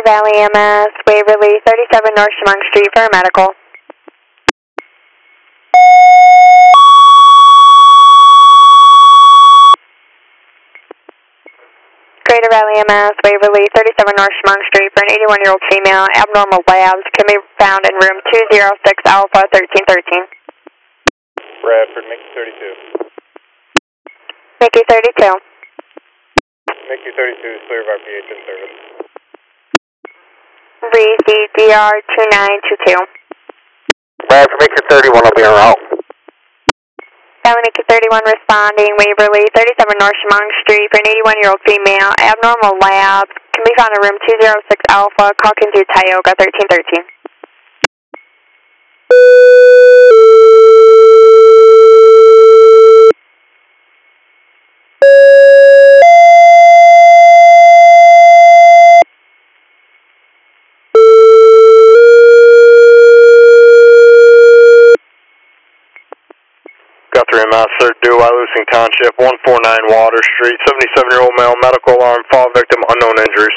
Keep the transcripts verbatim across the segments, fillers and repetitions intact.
Valley E M S, Waverly, thirty-seven North Chemung Street for a medical. Greater Valley E M S, Waverly, thirty-seven North Chemung Street for an eighty-one-year-old female. Abnormal labs can be found in room two oh six Alpha thirteen thirteen. Bradford, Mickey thirty-two. Mickey thirty-two. Mickey thirty-two is clear of our P H N service. Read the D R two nine two two. Bradford, Mickey thirty-one will be en route. Valley Mickey thirty-one responding, Waverly, thirty-seven North Chemung Street for an eighty-one-year-old female. Abnormal labs can be found in room two oh six Alpha, Calkin to Tioga thirteen thirteen. Guthrie M S, third due, Wyalusing Township, one forty-nine Water Street, seventy-seven-year-old male, medical alarm, fall victim, unknown injuries.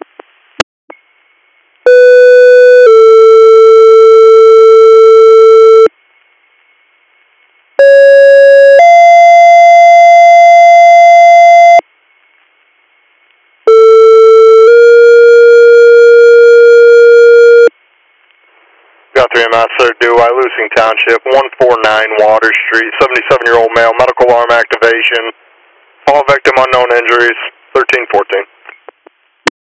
Guthrie M S, third due, Wyalusing Township, one forty-nine Water Street, seventy-seven-year-old male, medical alarm activation, fall victim, unknown injuries, thirteen fourteen.